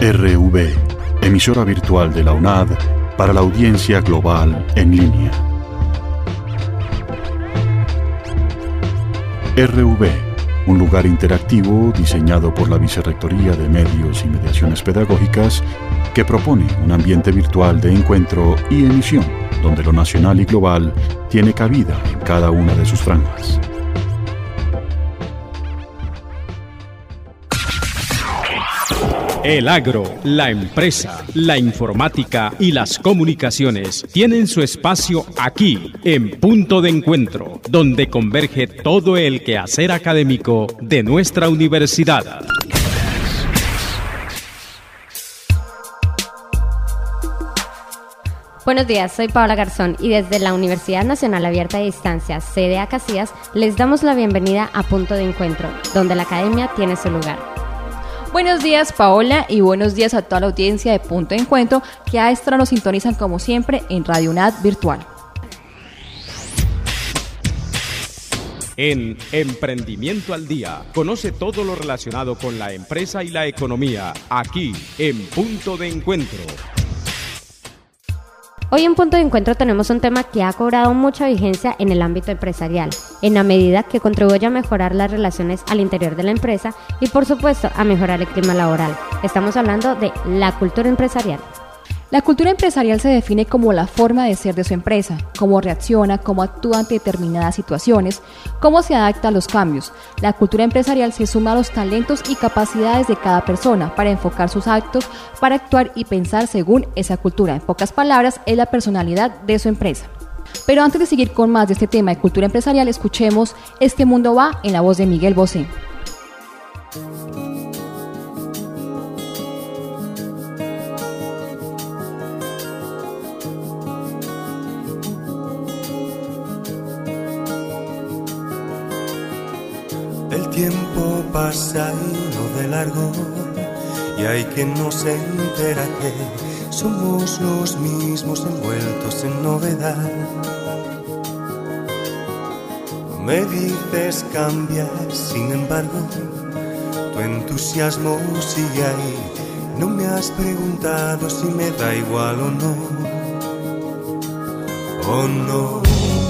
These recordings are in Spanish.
RV, emisora virtual de la UNAD para la audiencia global en línea. RV, un lugar interactivo diseñado por la Vicerrectoría de Medios y Mediaciones Pedagógicas que propone un ambiente virtual de encuentro y emisión donde lo nacional y global tiene cabida en cada una de sus franjas. El agro, la empresa, la informática y las comunicaciones tienen su espacio aquí, en Punto de Encuentro, donde converge todo el quehacer académico de nuestra universidad. Buenos días, soy Paola Garzón y desde la Universidad Nacional Abierta de Distancia, CDA Casillas, les damos la bienvenida a Punto de Encuentro, donde la academia tiene su lugar. Buenos días, Paola, y buenos días a toda la audiencia de Punto de Encuentro que a esta hora nos sintonizan como siempre en Radio UNAD Virtual. En Emprendimiento al Día, conoce todo lo relacionado con la empresa y la economía, aquí en Punto de Encuentro. Hoy en Punto de Encuentro tenemos un tema que ha cobrado mucha vigencia en el ámbito empresarial, en la medida que contribuye a mejorar las relaciones al interior de la empresa y, por supuesto, a mejorar el clima laboral. Estamos hablando de la cultura empresarial. La cultura empresarial se define como la forma de ser de su empresa, cómo reacciona, cómo actúa ante determinadas situaciones, cómo se adapta a los cambios. La cultura empresarial se suma a los talentos y capacidades de cada persona para enfocar sus actos, para actuar y pensar según esa cultura. En pocas palabras, es la personalidad de su empresa. Pero antes de seguir con más de este tema de cultura empresarial, escuchemos Este Mundo Va en la voz de Miguel Bosé. El tiempo pasa y no de largo, y hay quien no se entera que somos los mismos envueltos en novedad. Me dices cambiar, sin embargo, tu entusiasmo sigue ahí. No me has preguntado si me da igual o no. Oh no.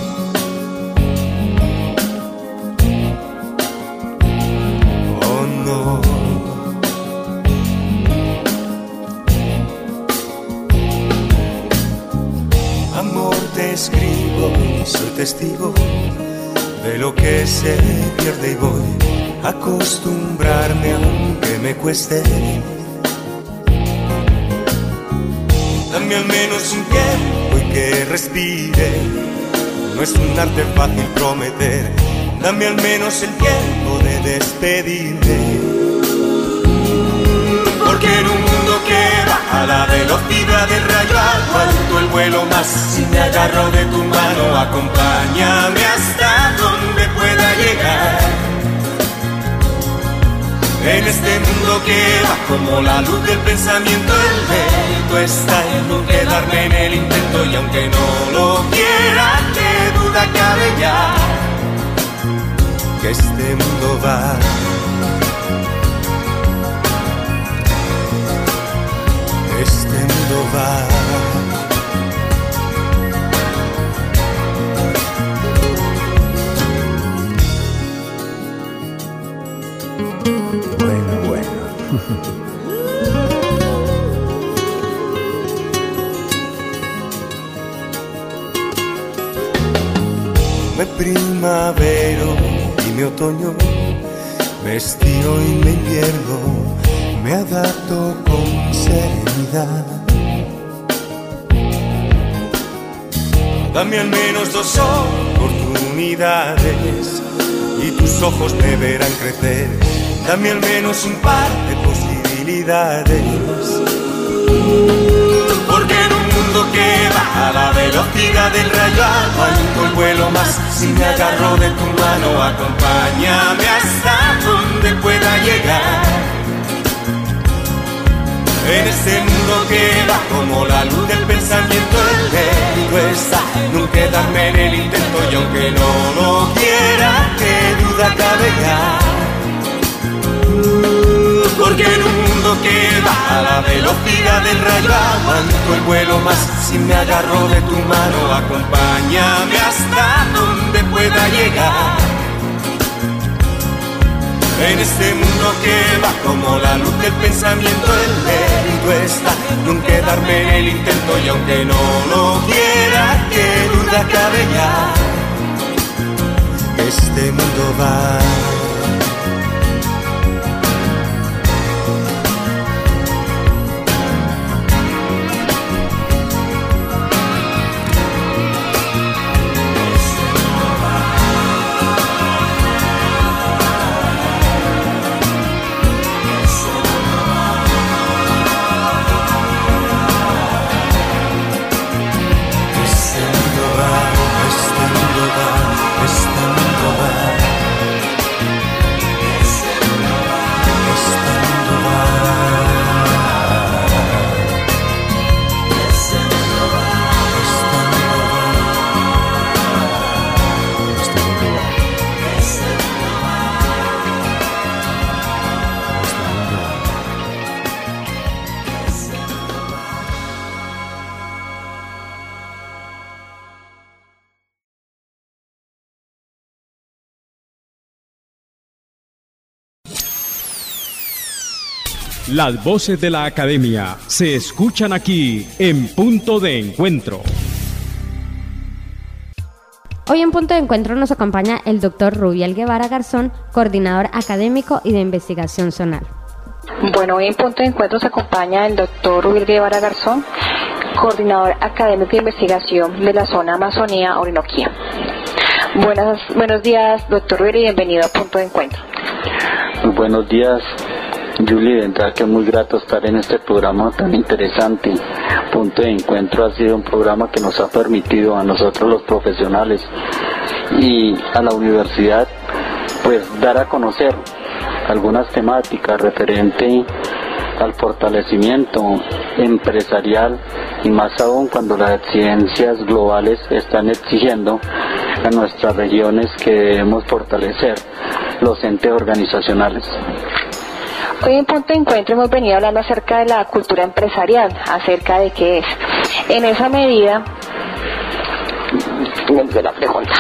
Amor, te escribo, soy testigo de lo que se pierde y voy a acostumbrarme aunque me cueste. Dame al menos un tiempo y que respire, no es un arte fácil prometer. Dame al menos el tiempo de despedirme. Porque en un mundo que va a la velocidad del rayo, aguanto el vuelo más si me agarro de tu mano. Acompáñame hasta donde pueda llegar. En este mundo que va como la luz del pensamiento, el mérito está en no quedarme en el intento. Y aunque no lo quiera, qué duda cabe ya, que este mundo va. Este mundo va. Bueno. Me primavero y mi otoño, me estío y me invierno, me adapto con serenidad. Dame al menos 2 oportunidades y tus ojos me verán crecer. Dame al menos un par de posibilidades. Porque en un mundo que va a la velocidad del rayo, aguanto el vuelo más si me agarro de tu mano. Acompáñame hasta donde pueda llegar. En este mundo que va como la luz del pensamiento, el mérito está en no quedarme en el intento. Y aunque no lo quiera, qué duda cabe ya. Porque en un mundo que va a a la velocidad del rayo, aguanto el vuelo más si me agarro de tu mano. Acompáñame hasta donde pueda llegar, en este mundo que va como la luz del pensamiento. El mérito está en quedarme en el intento, y aunque no lo quiera, qué duda cabe ya, este mundo va. Las voces de la academia se escuchan aquí en Punto de Encuentro. Hoy en Punto de Encuentro nos acompaña el doctor Rubiel Guevara Garzón, coordinador académico y de investigación zonal. Bueno, hoy en Punto de Encuentro nos acompaña el doctor Rubiel Guevara Garzón, coordinador académico de investigación de la zona Amazonía Orinoquía. Buenos días, doctor Rubiel, y bienvenido a Punto de Encuentro. Muy buenos días, Julie. De verdad que es muy grato estar en este programa tan interesante. Punto de Encuentro ha sido un programa que nos ha permitido a nosotros los profesionales y a la universidad pues dar a conocer algunas temáticas referente al fortalecimiento empresarial, y más aún cuando las exigencias globales están exigiendo a nuestras regiones que debemos fortalecer los entes organizacionales. Hoy en Punto de Encuentro hemos venido hablando acerca de la cultura empresarial, acerca de qué es. En esa medida, ¿dónde está la pregunta?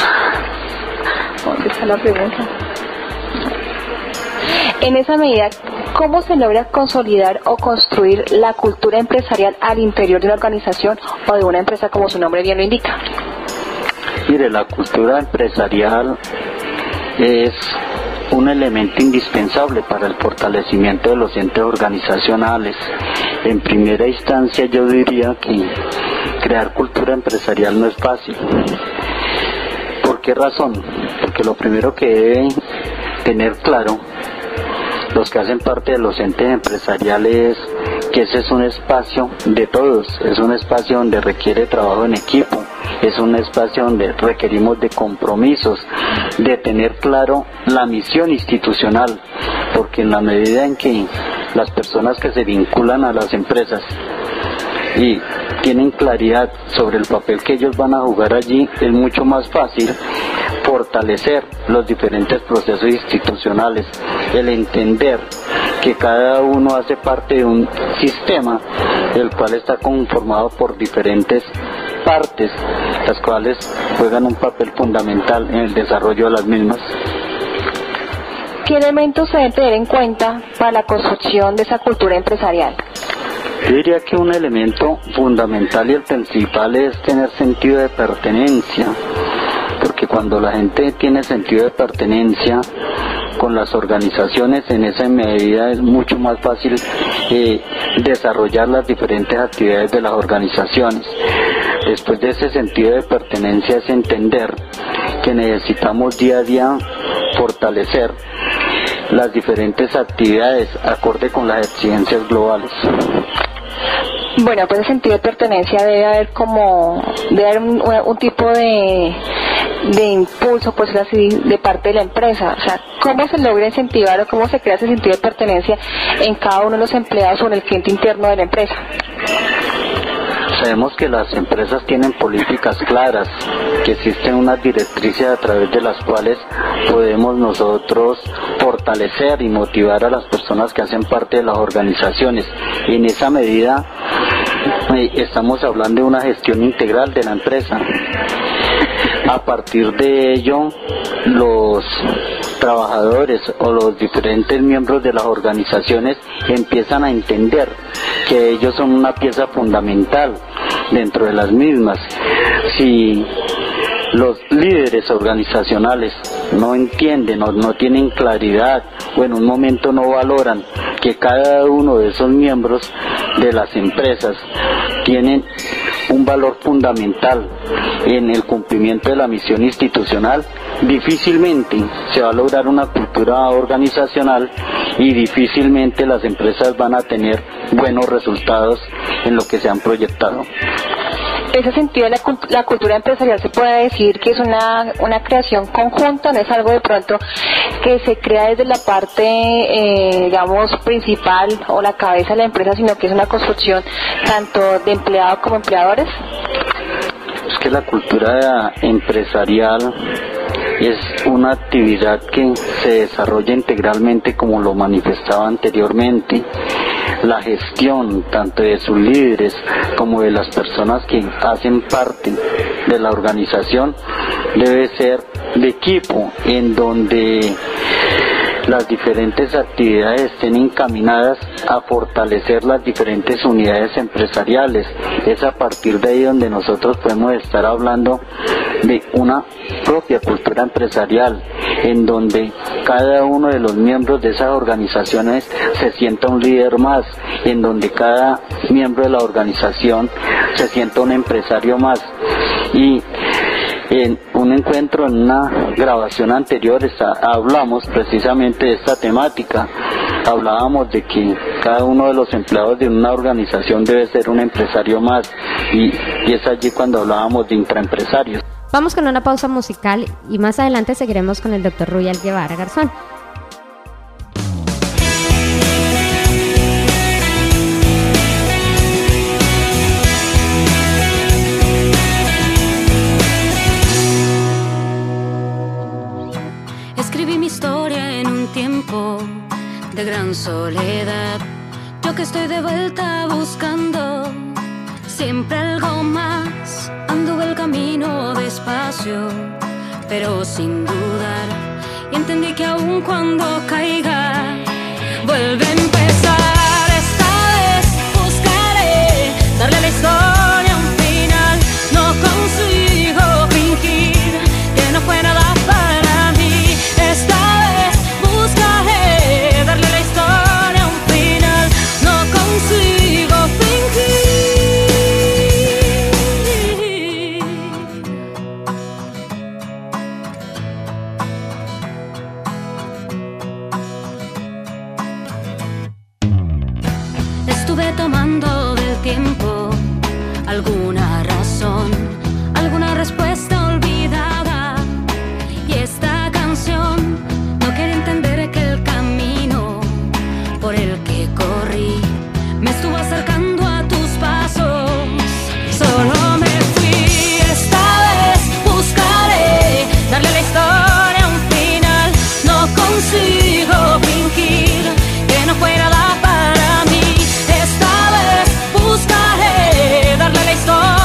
En esa medida, ¿cómo se logra consolidar o construir la cultura empresarial al interior de una organización o de una empresa, como su nombre bien lo indica? Mire, la cultura empresarial es un elemento indispensable para el fortalecimiento de los entes organizacionales. En primera instancia, yo diría que crear cultura empresarial no es fácil. ¿Por qué razón? Porque lo primero que deben tener claro los que hacen parte de los entes empresariales, que ese es un espacio de todos, es un espacio donde requiere trabajo en equipo, es un espacio donde requerimos de compromisos, de tener claro la misión institucional, porque en la medida en que las personas que se vinculan a las empresas y tienen claridad sobre el papel que ellos van a jugar allí, es mucho más fácil fortalecer los diferentes procesos institucionales, el entender que cada uno hace parte de un sistema el cual está conformado por diferentes partes, las cuales juegan un papel fundamental en el desarrollo de las mismas. ¿Qué elementos se deben tener en cuenta para la construcción de esa cultura empresarial? Yo diría que un elemento fundamental y el principal es tener sentido de pertenencia, porque cuando la gente tiene sentido de pertenencia con las organizaciones, en esa medida es mucho más fácil desarrollar las diferentes actividades de las organizaciones. Después de ese sentido de pertenencia es entender que necesitamos día a día fortalecer las diferentes actividades acorde con las exigencias globales. Bueno, pues el sentido de pertenencia debe haber un tipo de impulso, pues así, de parte de la empresa. O sea, ¿cómo se logra incentivar o cómo se crea ese sentido de pertenencia en cada uno de los empleados o en el cliente interno de la empresa? Sabemos que las empresas tienen políticas claras, que existen unas directrices a través de las cuales podemos nosotros fortalecer y motivar a las personas que hacen parte de las organizaciones. Y en esa medida estamos hablando de una gestión integral de la empresa. A partir de ello, los trabajadores o los diferentes miembros de las organizaciones empiezan a entender que ellos son una pieza fundamental dentro de las mismas. Si los líderes organizacionales no entienden o no tienen claridad o en un momento no valoran que cada uno de esos miembros de las empresas tienen un valor fundamental en el cumplimiento de la misión institucional, difícilmente se va a lograr una cultura organizacional y difícilmente las empresas van a tener buenos resultados en lo que se han proyectado. En ese sentido, la cultura empresarial se puede decir que es una creación conjunta, no es algo de pronto que se crea desde la parte, digamos, principal o la cabeza de la empresa, sino que es una construcción tanto de empleados como empleadores. Es que la cultura empresarial es una actividad que se desarrolla integralmente, como lo manifestaba anteriormente. La gestión tanto de sus líderes como de las personas que hacen parte de la organización debe ser de equipo, en donde las diferentes actividades estén encaminadas a fortalecer las diferentes unidades empresariales. Es a partir de ahí donde nosotros podemos estar hablando de una propia cultura empresarial, en donde cada uno de los miembros de esas organizaciones se sienta un líder más, en donde cada miembro de la organización se sienta un empresario más. Y en un encuentro, en una grabación anterior, hablamos precisamente de esta temática. Hablábamos de que cada uno de los empleados de una organización debe ser un empresario más, y es allí cuando hablábamos de intraempresarios. Vamos con una pausa musical y más adelante seguiremos con el Dr. Ruyal Guevara Garzón. Escribí mi historia en un tiempo de gran soledad. Yo que estoy de vuelta buscando siempre algo más. Anduve el camino despacio, pero sin dudar. Y entendí que aun cuando caiga, vuelve a empezar. Esta vez buscaré darle a la historia un final. No consigo fingir que no fue nada para mí. Esta vez buscaré darle a la historia un final. No consigo fingir. Estuve tomando del tiempo alguna razón, alguna respuesta olvidada. Y esta canción no quiere entender que el camino por el que corrí me estuvo acercando a tus pasos. Solo me fui. Esta vez buscaré darle a la historia un final. No consigo fingir que no fue nada para mí. Esta vez buscaré darle a la historia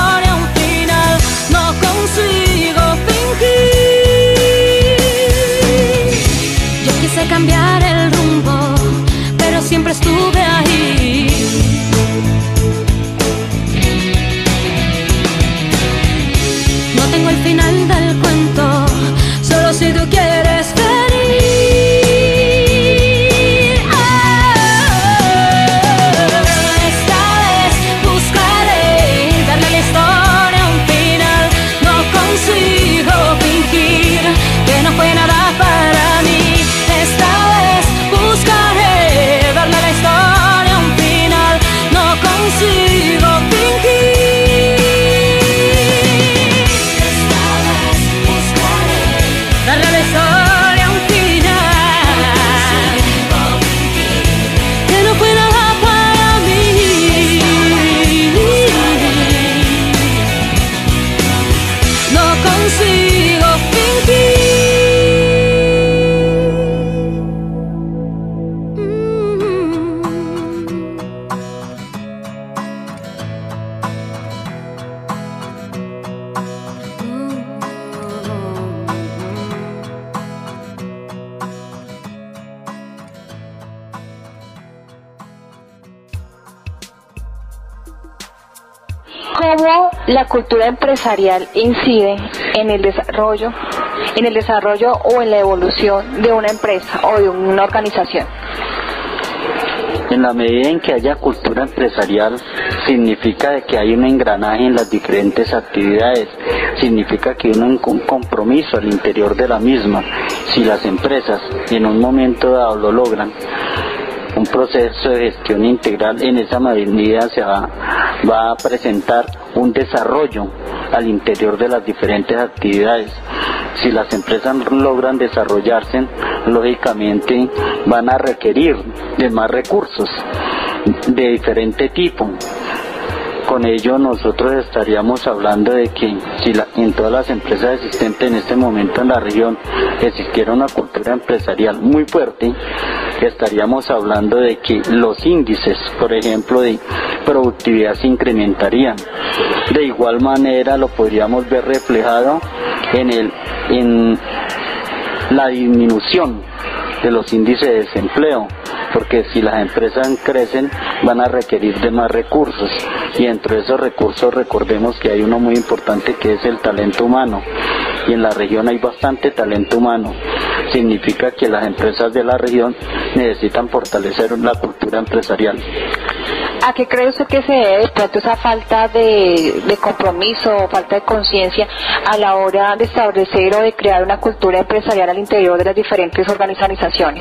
cómo la cultura empresarial incide en el desarrollo o en la evolución de una empresa o de una organización. En la medida en que haya cultura empresarial, significa de que hay un engranaje en las diferentes actividades, significa que hay un compromiso al interior de la misma. Si las empresas en un momento dado lo logran, un proceso de gestión integral, en esa medida se va a presentar un desarrollo al interior de las diferentes actividades. Si las empresas logran desarrollarse, lógicamente van a requerir de más recursos de diferente tipo. Con ello nosotros estaríamos hablando de que si en todas las empresas existentes en este momento en la región existiera una cultura empresarial muy fuerte, estaríamos hablando de que los índices, por ejemplo, de productividad se incrementarían. De igual manera lo podríamos ver reflejado en la disminución de los índices de desempleo, porque si las empresas crecen van a requerir de más recursos, y dentro de esos recursos recordemos que hay uno muy importante que es el talento humano, y en la región hay bastante talento humano. Significa que las empresas de la región necesitan fortalecer la cultura empresarial. ¿A qué cree usted que se debe de pronto esa falta de compromiso o falta de conciencia a la hora de establecer o de crear una cultura empresarial al interior de las diferentes organizaciones?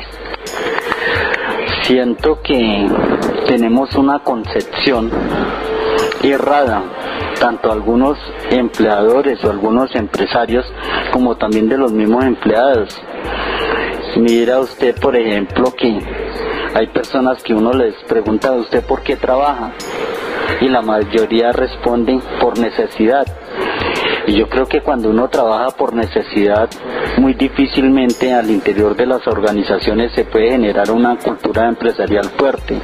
Siento que tenemos una concepción errada, tanto algunos empleadores o algunos empresarios como también de los mismos empleados. Mira usted, por ejemplo, que hay personas que uno les pregunta a usted por qué trabaja y la mayoría responden por necesidad. Y yo creo que cuando uno trabaja por necesidad, muy difícilmente al interior de las organizaciones se puede generar una cultura empresarial fuerte,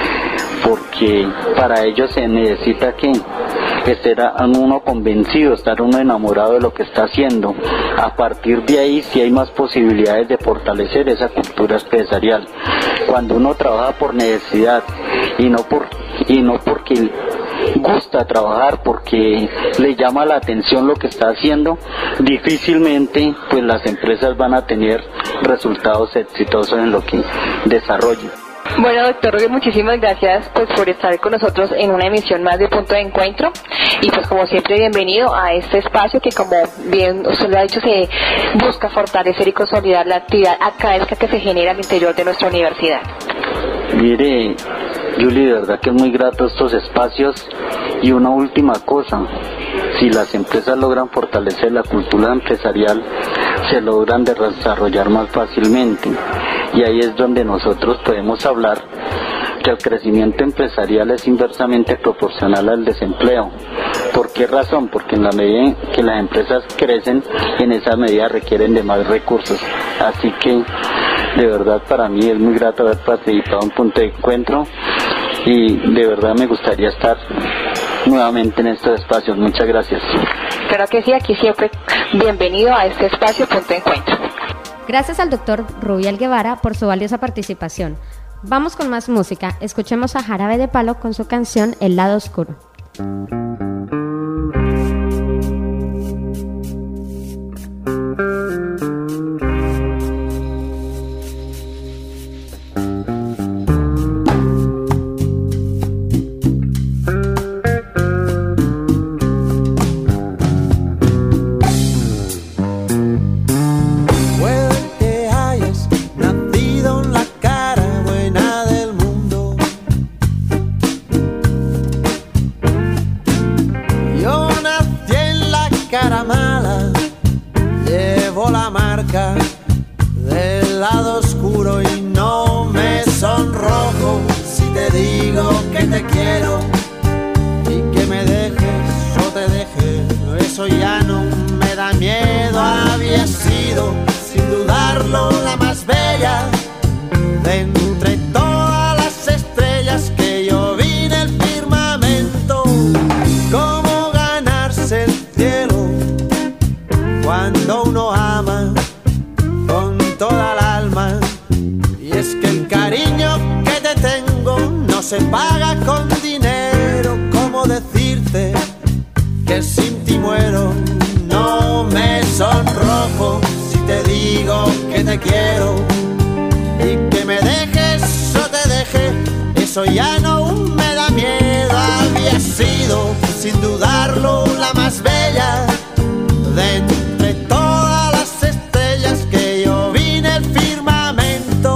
porque para ello se necesita que estar uno convencido, estar uno enamorado de lo que está haciendo. A partir de ahí sí hay más posibilidades de fortalecer esa cultura empresarial. Cuando uno trabaja por necesidad y no porque gusta trabajar, porque le llama la atención lo que está haciendo, difícilmente pues las empresas van a tener resultados exitosos en lo que desarrollen. Bueno, doctor Rubio, muchísimas gracias pues por estar con nosotros en una emisión más de Punto de Encuentro, y pues como siempre bienvenido a este espacio que, como bien usted lo ha dicho, se busca fortalecer y consolidar la actividad académica que se genera al interior de nuestra universidad. Mire, Julie, de verdad que es muy grato estos espacios. Y una última cosa, si las empresas logran fortalecer la cultura empresarial, se logran desarrollar más fácilmente, y ahí es donde nosotros podemos hablar que el crecimiento empresarial es inversamente proporcional al desempleo. ¿Por qué razón? Porque en la medida que las empresas crecen, en esa medida requieren de más recursos. Así que de verdad para mí es muy grato haber participado en Punto de Encuentro, y de verdad me gustaría estar nuevamente en estos espacios. Muchas gracias. Claro que sí, aquí siempre bienvenido a este espacio Punto de Encuentro. Gracias al doctor Rubial Guevara por su valiosa participación. Vamos con más música. Escuchemos a Jarabe de Palo con su canción El Lado Oscuro. Del lado oscuro y no me sonrojo si te digo que te quiero y que me dejes o te deje. Eso ya no me da miedo. Había sido sin dudarlo la más bella de entre todas las estrellas que yo vi en el firmamento. Cómo ganarse el cielo cuando uno ama con toda el alma. Y es que el cariño que te tengo no se paga con dinero. ¿Cómo decirte que sin ti muero. No me sonrojo si te digo que te quiero y que me dejes o te deje, eso ya no me da miedo. Había sido sin dudarlo la más bella de entre todas las estrellas que yo vi en el firmamento.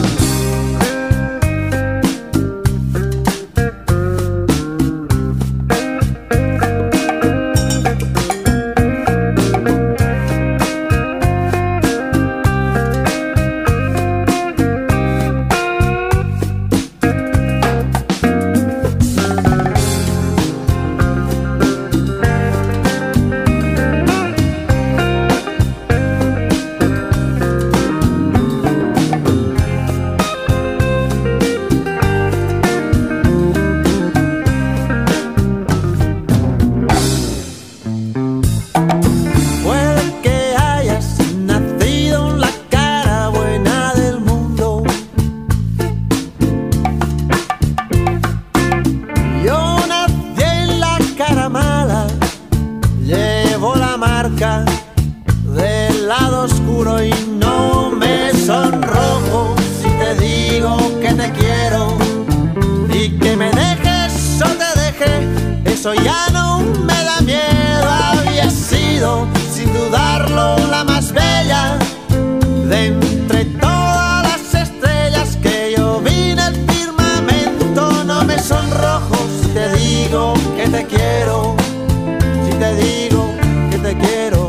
Del lado oscuro y no me sonrojo si te digo que te quiero y que me dejes o te deje, eso ya no me da miedo. Había sido sin dudarlo la más bella de entre todas las estrellas que yo vi en el firmamento. No me sonrojo si te digo que te quiero, si te digo que te quiero.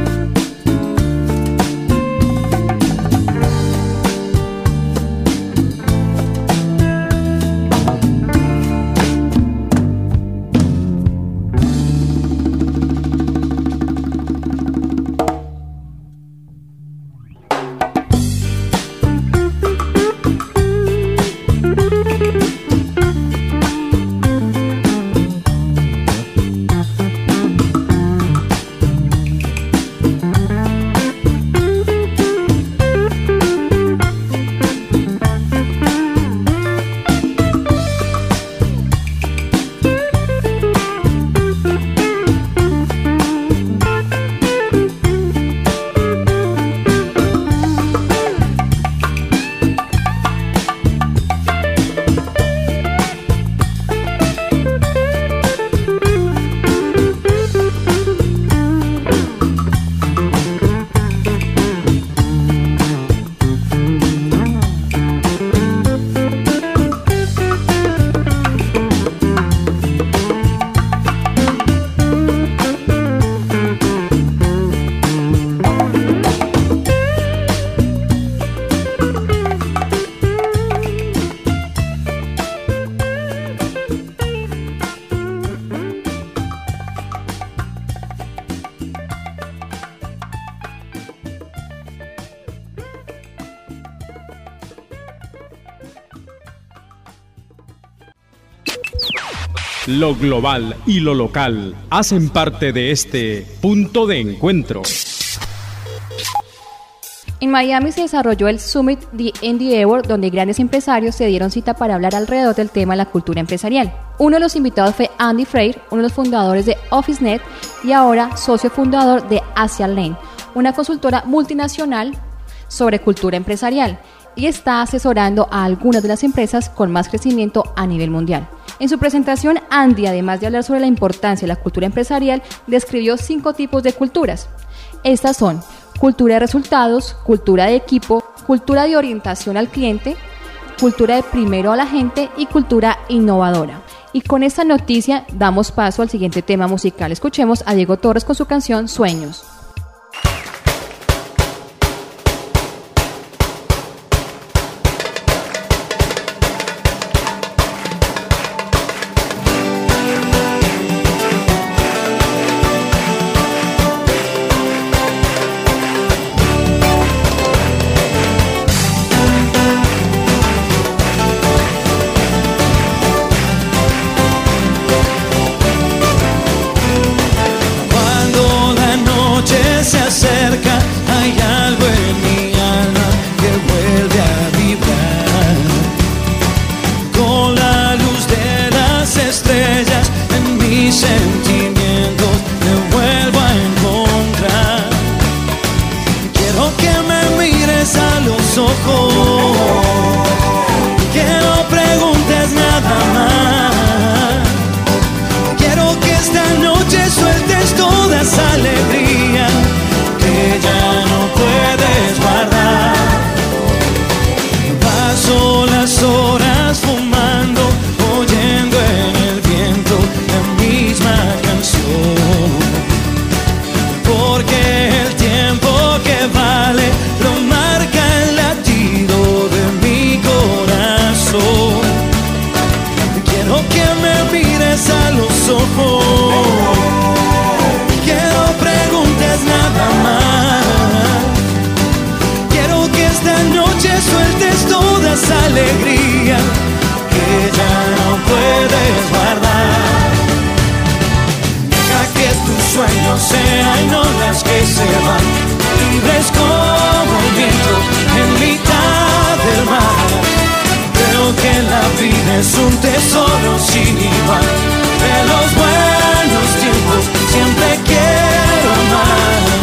Lo global y lo local hacen parte de este punto de encuentro. En Miami se desarrolló el Summit The Endeavor, donde grandes empresarios se dieron cita para hablar alrededor del tema de la cultura empresarial. Uno de los invitados fue Andy Freire, uno de los fundadores de OfficeNet y ahora socio fundador de Asia Lane, una consultora multinacional sobre cultura empresarial, y está asesorando a algunas de las empresas con más crecimiento a nivel mundial. En su presentación, Andy, además de hablar sobre la importancia de la cultura empresarial, describió 5 tipos de culturas. Estas son cultura de resultados, cultura de equipo, cultura de orientación al cliente, cultura de primero a la gente y cultura innovadora. Y con esta noticia damos paso al siguiente tema musical. Escuchemos a Diego Torres con su canción Sueños. Sentimientos mires a los ojos, que no preguntes nada más. Quiero que esta noche sueltes toda esa alegría que ya no puedes guardar. Deja que tus sueños sean olas que se van, libres como el viento en mitad del mar. Creo que la vida es un tesoro sin igual. De los buenos tiempos siempre quiero más.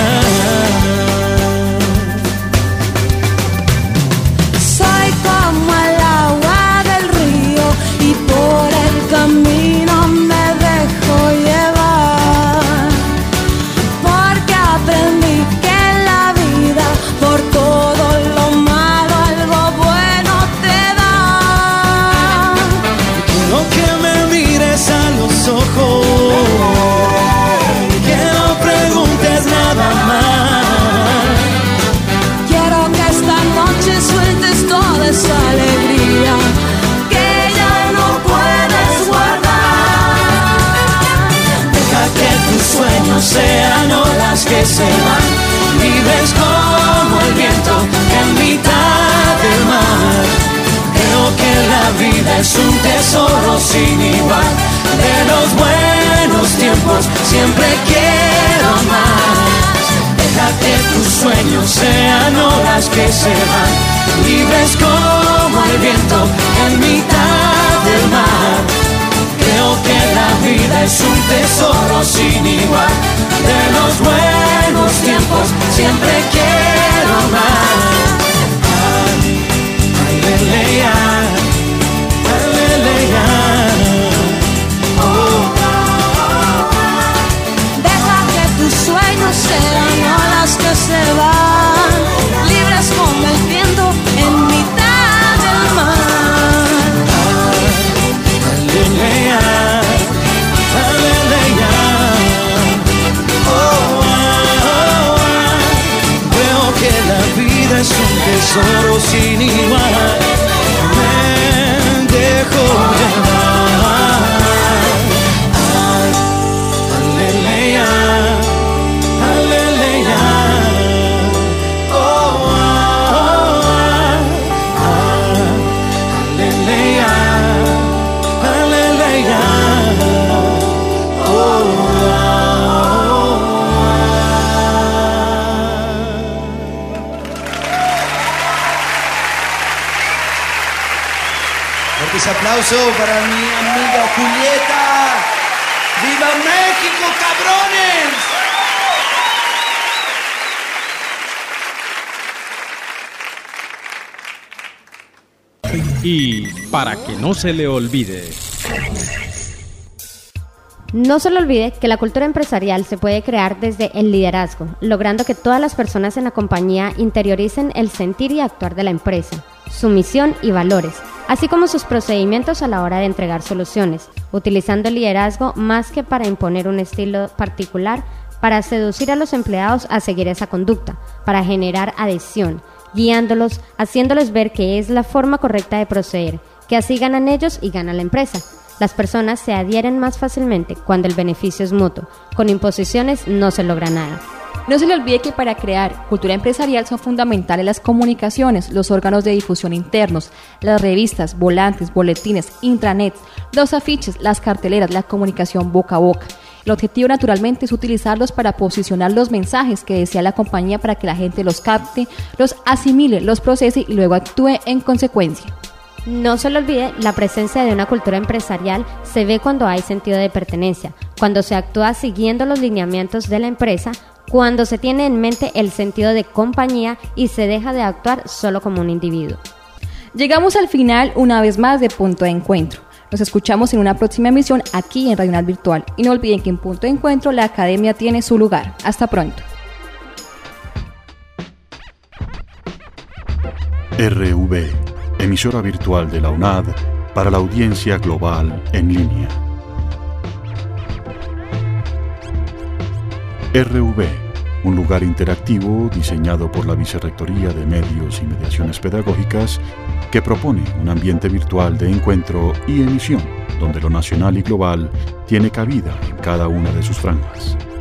Soy como el agua del río y por el camino me dejo llevar, porque aprendí que en la vida por todo lo malo algo bueno te da. Quiero que me mires a los ojos, que no preguntes nada más. Quiero que esta noche sueltes toda esa alegría que ya no puedes guardar. Deja que tus sueños sean olas que se van, libres como el viento en mitad del mar. Creo que la vida es un tesoro sin igual. De los buenos tiempos siempre quiero más. Deja que tus sueños sean olas que se van, libres como el viento en mitad del mar. Creo que la vida es un tesoro sin igual. De los buenos tiempos siempre quiero más. Aleluya, aleluya. Deja que tus sueños sean olas que se van, libres como el viento en mitad del mar. Aleluya, aleluya. Creo que la vida es un tesoro sin igual. Me dejo llevar. Aleluya, aleluya. Aleluya, aleluya. Fuertes aplauso para mi amiga Julieta. ¡Viva México, cabrones! Y para que no se le olvide, no se le olvide que la cultura empresarial se puede crear desde el liderazgo, logrando que todas las personas en la compañía interioricen el sentir y actuar de la empresa, su misión y valores, así como sus procedimientos a la hora de entregar soluciones, utilizando el liderazgo más que para imponer un estilo particular, para seducir a los empleados a seguir esa conducta, para generar adhesión, guiándolos, haciéndoles ver que es la forma correcta de proceder, que así ganan ellos y gana la empresa. Las personas se adhieren más fácilmente cuando el beneficio es mutuo. Con imposiciones no se logra nada. No se le olvide que para crear cultura empresarial son fundamentales las comunicaciones, los órganos de difusión internos, las revistas, volantes, boletines, intranets, los afiches, las carteleras, la comunicación boca a boca. El objetivo naturalmente es utilizarlos para posicionar los mensajes que desea la compañía para que la gente los capte, los asimile, los procese y luego actúe en consecuencia. No se le olvide, la presencia de una cultura empresarial se ve cuando hay sentido de pertenencia, cuando se actúa siguiendo los lineamientos de la empresa, cuando se tiene en mente el sentido de compañía y se deja de actuar solo como un individuo. Llegamos al final una vez más de Punto de Encuentro. Nos escuchamos en una próxima emisión aquí en Radio UNAD Virtual. Y no olviden que en Punto de Encuentro la academia tiene su lugar. Hasta pronto. RV, emisora virtual de la UNAD para la audiencia global en línea. RV, un lugar interactivo diseñado por la Vicerrectoría de Medios y Mediaciones Pedagógicas que propone un ambiente virtual de encuentro y emisión, donde lo nacional y global tiene cabida en cada una de sus franjas.